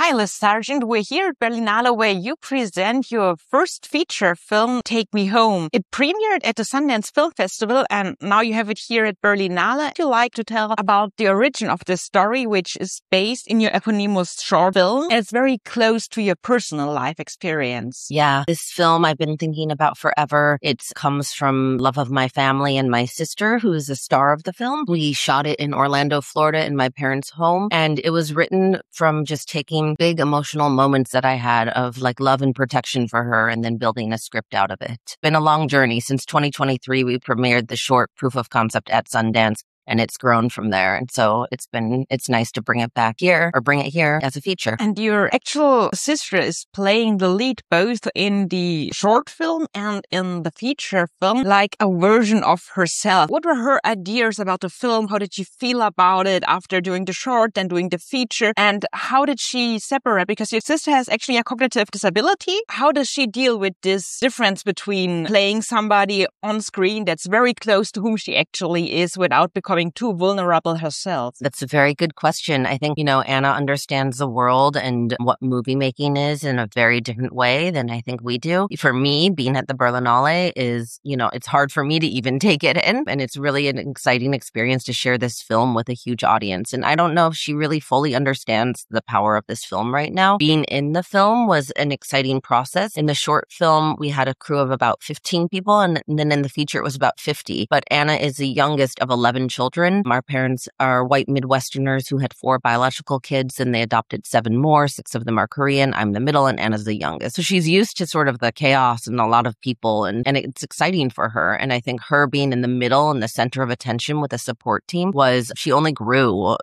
Hi, Liz Sargent. We're here at Berlinale where you present your first feature film, Take Me Home. It premiered at the Sundance Film Festival and now you have it here at Berlinale. Would you like to tell about the origin of this story, which is based in your eponymous short film? It's very close to your personal life experience. Yeah, this film I've been thinking about forever. It comes from love of my family and my sister, who is the star of the film. We shot it in Orlando, Florida in my parents' home, and it was written from just taking big emotional moments that I had of like love and protection for her and then building a script out of it. It's been a long journey. Since 2023, we premiered the short Proof of Concept at Sundance. And it's grown from there. And so it's nice to bring it back here or bring it here as a feature. And your actual sister is playing the lead both in the short film and in the feature film, like a version of herself. What were her ideas about the film? How did she feel about it after doing the short, then doing the feature? And how did she separate? Because your sister has actually a cognitive disability. How does she deal with this difference between playing somebody on screen that's very close to whom she actually is without becoming too vulnerable herself? That's a very good question. I think, Anna understands the world and what movie making is in a very different way than I think we do. For me, being at the Berlinale is, it's hard for me to even take it in. And it's really an exciting experience to share this film with a huge audience. And I don't know if she really fully understands the power of this film right now. Being in the film was an exciting process. In the short film, we had a crew of about 15 people. And then in the feature, it was about 50. But Anna is the youngest of 11 children. Our parents are white Midwesterners who had 4 biological kids and they adopted 7 more. 6 of them are Korean. I'm the middle and Anna's the youngest. So she's used to sort of the chaos and a lot of people and it's exciting for her. And I think her being in the middle and the center of attention with a support team she only grew,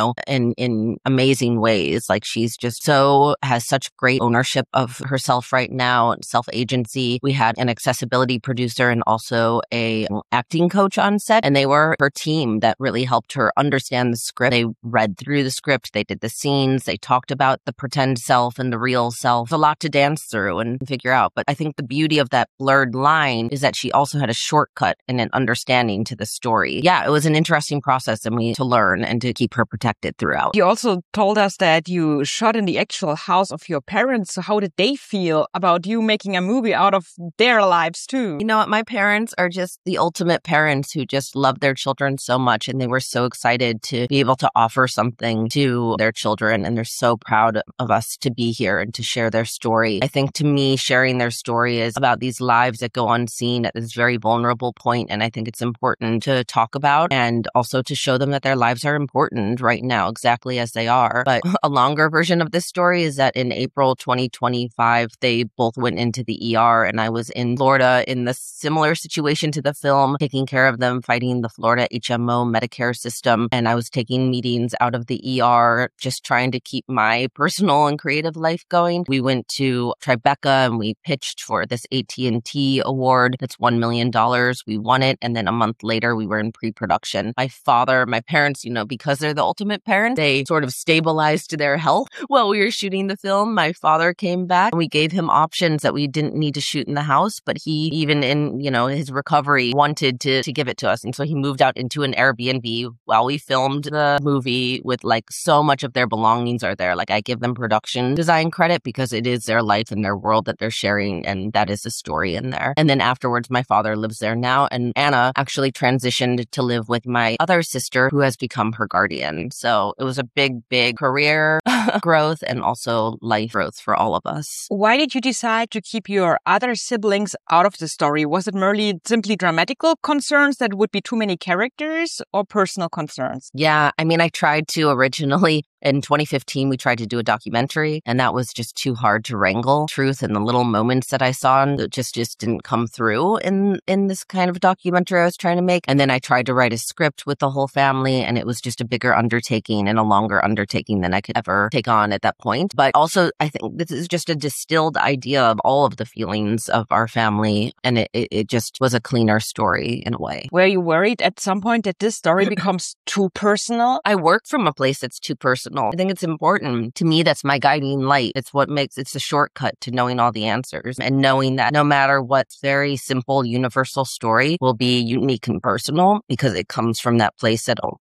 in amazing ways. Like she's just has such great ownership of herself right now, self-agency. We had an accessibility producer and also a acting coach on set and they were her team that really helped her understand the script. They read through the script, they did the scenes, they talked about the pretend self and the real self. A lot to dance through and figure out. But I think the beauty of that blurred line is that she also had a shortcut and an understanding to the story. Yeah, it was an interesting process to learn and to keep her protected throughout. You also told us that you shot in the actual house of your parents. So how did they feel about you making a movie out of their lives too? You know what? My parents are just the ultimate parents who just love their children so much and they were so excited to be able to offer something to their children and they're so proud of us to be here and to share their story. I think to me, sharing their story is about these lives that go unseen at this very vulnerable point and I think it's important to talk about and also to show them that their lives are important right now, exactly as they are. But a longer version of this story is that in April 2025, they both went into the ER and I was in Florida in the similar situation to the film, taking care of them, fighting the Florida HMO Medicare system. And I was taking meetings out of the ER, just trying to keep my personal and creative life going. We went to Tribeca and we pitched for this AT&T award. That's $1 million. We won it. And then a month later, we were in pre-production. My parents, because they're the ultimate parent, they sort of stabilized their health while we were shooting the film. My father came back and we gave him options that we didn't need to shoot in the house, but he, even in, his recovery, wanted to give it to us. And so he moved out into an Airbnb while we filmed the movie with so much of their belongings are there. I give them production design credit because it is their life and their world that they're sharing. And that is the story in there. And then afterwards, my father lives there now. And Anna actually transitioned to live with my other sister who has become her guardian. So it was a big, big career growth and also life growth for all of us. Why did you decide to keep your other siblings out of the story? Was it merely simply dramatical concerns that would be too many characters or personal concerns? Yeah, I tried to originally. In 2015, we tried to do a documentary, and that was just too hard to wrangle. Truth and the little moments that I saw that just didn't come through in this kind of documentary I was trying to make. And then I tried to write a script with the whole family, and it was just a bigger undertaking and a longer undertaking than I could ever take on at that point. But also, I think this is just a distilled idea of all of the feelings of our family, and it just was a cleaner story in a way. Were you worried at some point that this story becomes too personal? I work from a place that's too personal. I think it's important. To me, that's my guiding light. It's a shortcut to knowing all the answers and knowing that no matter what very simple, universal story will be unique and personal because it comes from that place that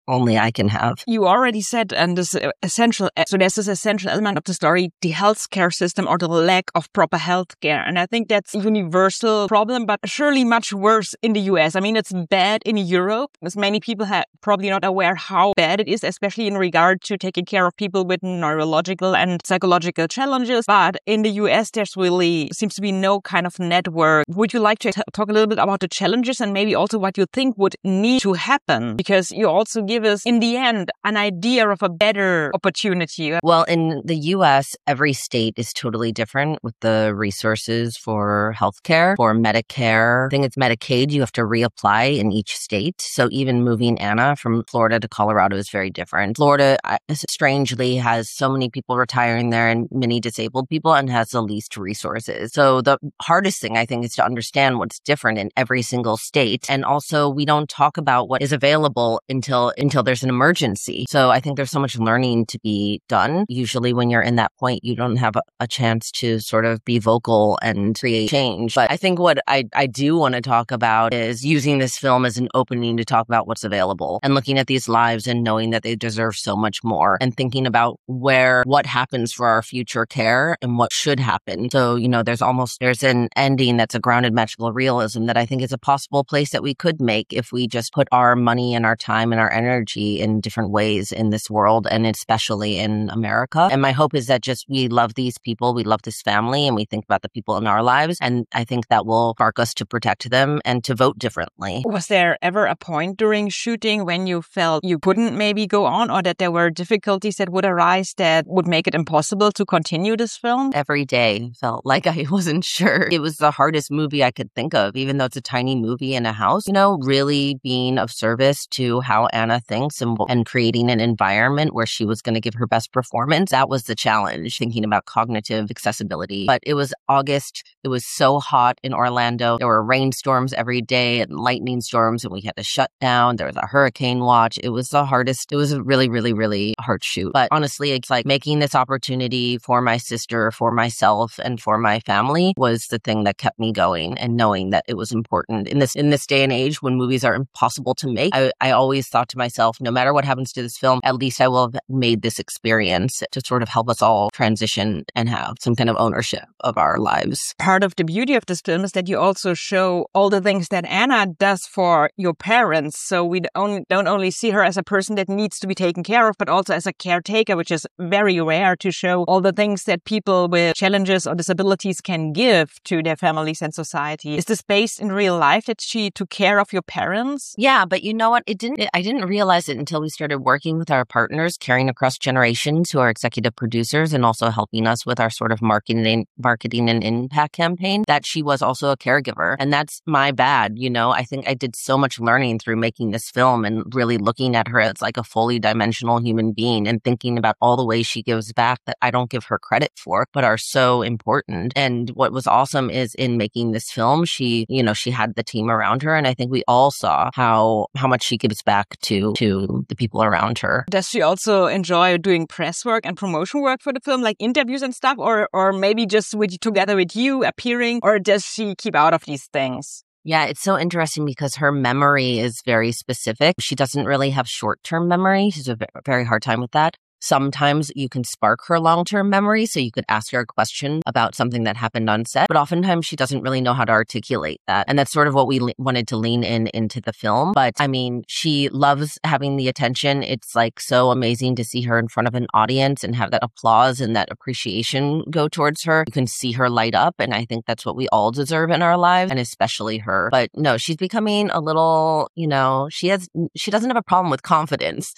only I can have. You already said, and this essential, so there's this essential element of the story, the healthcare system or the lack of proper healthcare. And I think that's a universal problem, but surely much worse in the US. I mean, it's bad in Europe, as many people are probably not aware how bad it is, especially in regard to taking care of people with neurological and psychological challenges. But in the US, there's really seems to be no kind of network. Would you like to talk a little bit about the challenges and maybe also what you think would need to happen? Because you also give us, in the end, an idea of a better opportunity. Well, in the US, every state is totally different with the resources for healthcare, for Medicare. I think it's Medicaid, you have to reapply in each state. So even moving Anna from Florida to Colorado is very different. Florida, strangely, has so many people retiring there and many disabled people and has the least resources. So the hardest thing, I think, is to understand what's different in every single state. And also, we don't talk about what is available until there's an emergency. So I think there's so much learning to be done. Usually when you're in that point, you don't have a chance to sort of be vocal and create change. But I think what I do want to talk about is using this film as an opening to talk about what's available and looking at these lives and knowing that they deserve so much more and thinking about what happens for our future care and what should happen. So, there's an ending that's a grounded magical realism that I think is a possible place that we could make if we just put our money and our time and our energy in different ways in this world and especially in America. And my hope is that just we love these people, we love this family, and we think about the people in our lives. And I think that will spark us to protect them and to vote differently. Was there ever a point during shooting when you felt you couldn't maybe go on, or that there were difficulties that would arise that would make it impossible to continue this film? Every day felt like I wasn't sure. It was the hardest movie I could think of, even though it's a tiny movie in a house. Really being of service to how Anna thinks and creating an environment where she was going to give her best performance. That was the challenge, thinking about cognitive accessibility. But it was August. It was so hot in Orlando. There were rainstorms every day and lightning storms, and we had to shut down. There was a hurricane watch. It was the hardest. It was a really, really, really hard shoot. But honestly, it's like making this opportunity for my sister, for myself, and for my family was the thing that kept me going, and knowing that it was important. In this day and age when movies are impossible to make, I always thought to myself, no matter what happens to this film, at least I will have made this experience to sort of help us all transition and have some kind of ownership of our lives. Part of the beauty of this film is that you also show all the things that Anna does for your parents. So we don't only see her as a person that needs to be taken care of, but also as a caretaker, which is very rare to show all the things that people with challenges or disabilities can give to their families and society. Is this based in real life that she took care of your parents? Yeah, but you know what? I didn't realize it until we started working with our partners, Caring Across Generations, who are executive producers and also helping us with our sort of marketing and impact campaign, that she was also a caregiver. And that's my bad. I think I did so much learning through making this film and really looking at her as like a fully dimensional human being and thinking about all the ways she gives back that I don't give her credit for, but are so important. And what was awesome is in making this film, she had the team around her. And I think we all saw how much she gives back to the people around her. Does she also enjoy doing press work and promotion work for the film, like interviews and stuff, or maybe just together with you appearing, or does she keep out of these things? Yeah, it's so interesting because her memory is very specific. She doesn't really have short-term memory. She's a very hard time with that. Sometimes you can spark her long-term memory, so you could ask her a question about something that happened on set, but oftentimes she doesn't really know how to articulate that. And that's sort of what we wanted to lean into the film. But I mean, she loves having the attention. It's like so amazing to see her in front of an audience and have that applause and that appreciation go towards her. You can see her light up, and I think that's what we all deserve in our lives, and especially her. But no, she's becoming a little, she doesn't have a problem with confidence.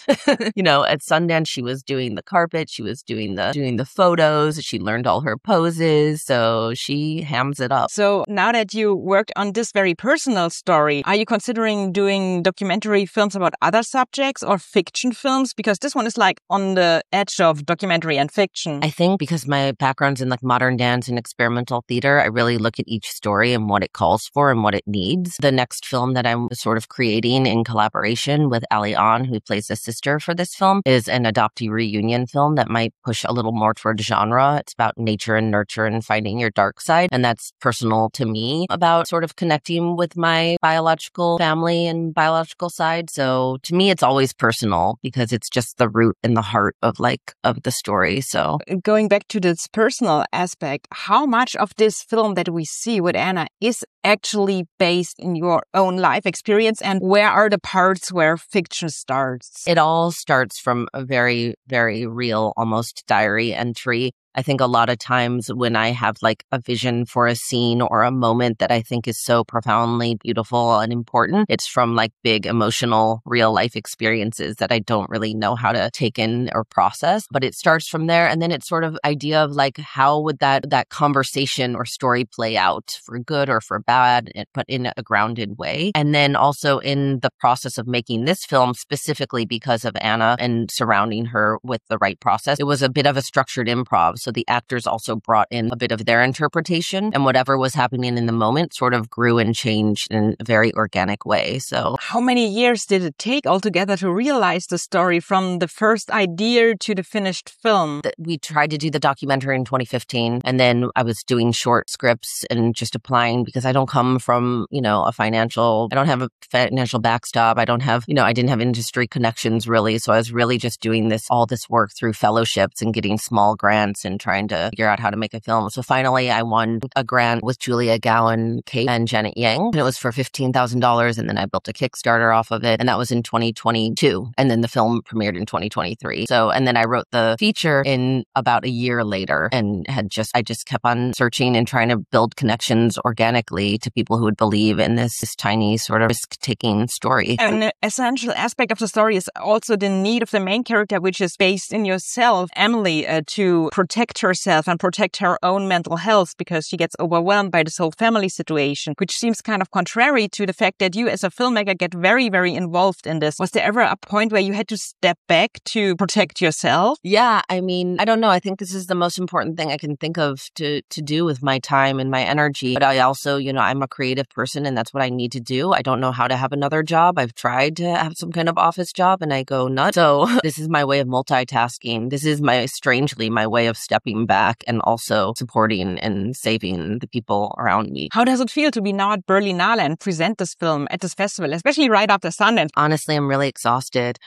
At Sundance, she was doing the carpet, she was doing the photos, she learned all her poses, so she hams it up. So now that you worked on this very personal story, are you considering doing documentary films about other subjects or fiction films? Because this one is like on the edge of documentary and fiction. I think because my background's in like modern dance and experimental theater, I really look at each story and what it calls for and what it needs. The next film that I'm sort of creating in collaboration with Ali An, who plays the sister for this film, is an adoptee reunion film that might push a little more toward genre. It's about nature and nurture and finding your dark side. And that's personal to me, about sort of connecting with my biological family and biological side. So to me, it's always personal because it's just the root and the heart of the story. So going back to this personal aspect, how much of this film that we see with Anna is actually based in your own life experience, and where are the parts where fiction starts? It all starts from a very, very real, almost diary entry. I think a lot of times when I have like a vision for a scene or a moment that I think is so profoundly beautiful and important, it's from like big emotional real life experiences that I don't really know how to take in or process. But it starts from there. And then it's sort of idea of like, how would that conversation or story play out for good or for bad, but in a grounded way. And then also in the process of making this film, specifically because of Anna and surrounding her with the right process, it was a bit of a structured improv. So the actors also brought in a bit of their interpretation, and whatever was happening in the moment sort of grew and changed in a very organic way. So how many years did it take altogether to realize the story from the first idea to the finished film? We tried to do the documentary in 2015, and then I was doing short scripts and just applying because I don't come from, I don't have a financial backstop. I don't have, I didn't have industry connections really. So I was really just doing all this work through fellowships and getting small grants and trying to figure out how to make a film. So finally I won a grant with Julia Gowan, Kate, and Janet Yang. And it was for $15,000. And then I built a Kickstarter off of it. And that was in 2022. And then the film premiered in 2023. And then I wrote the feature in about a year later, and I just kept on searching and trying to build connections organically to people who would believe in this tiny sort of risk-taking story. An essential aspect of the story is also the need of the main character, which is based in yourself, Emily, to protect herself and protect her own mental health because she gets overwhelmed by this whole family situation, which seems kind of contrary to the fact that you as a filmmaker get very, very involved in this. Was there ever a point where you had to step back to protect yourself? Yeah, I mean, I don't know. I think this is the most important thing I can think of to do with my time and my energy. But I also, I'm a creative person and that's what I need to do. I don't know how to have another job. I've tried to have some kind of office job and I go nuts. So this is my way of multitasking. This is strangely my way of stepping back and also supporting and saving the people around me. How does it feel to be now at Berlinale and present this film at this festival, especially right after Sundance? Honestly, I'm really exhausted.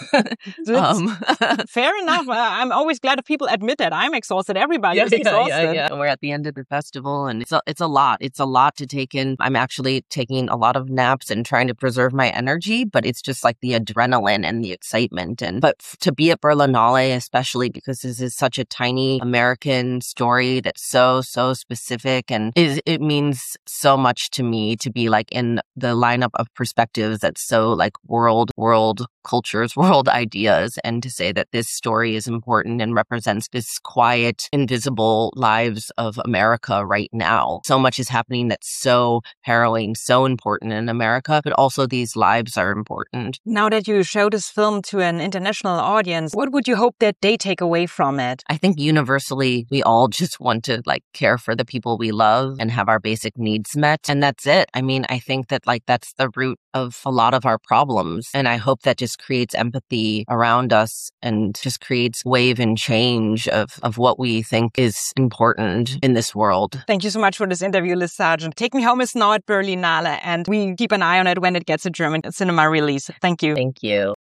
Fair enough. I'm always glad if people admit that. I'm exhausted. Everybody is exhausted. Yeah. We're at the end of the festival and it's a lot. It's a lot to take in. I'm actually taking a lot of naps and trying to preserve my energy, but it's just like the adrenaline and the excitement. But to be at Berlinale, especially because this is such a tiny American story that's so specific, and it means so much to me to be like in the lineup of perspectives that's so like world cultures, world ideas, and to say that this story is important and represents this quiet, invisible lives of America right now. So much is happening that's so harrowing, so important in America, but also these lives are important. Now that you show this film to an international audience, what would you hope that they take away from it? I think universally, we all just want to like care for the people we love and have our basic needs met. And that's it. I mean, I think that like that's the root of a lot of our problems. And I hope that just creates empathy around us and just creates wave and change of what we think is important in this world. Thank you so much for this interview, Liz Sargent. Take Me Home is now at Berlinale, and we keep an eye on it when it gets a German cinema release. Thank you. Thank you.